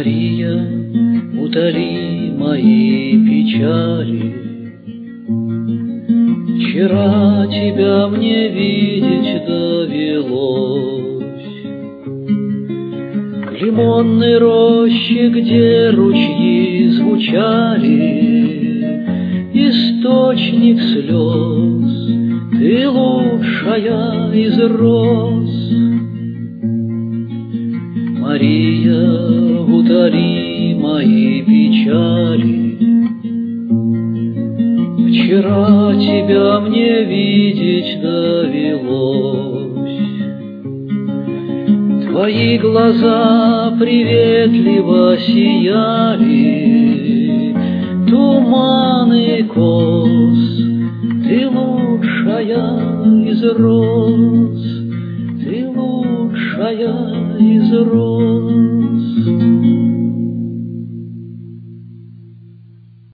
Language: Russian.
Мария, утоли мои печали. Вчера тебя мне видеть довелось в лимонной роще, где ручьи звучали, источник слез, ты лучшая из роз. Мария, утоли мои печали. Вчера тебя мне видеть довелось. Твои глаза приветливо сияли, туманы кос, ты лучшая из роз, ты лучшая из роз.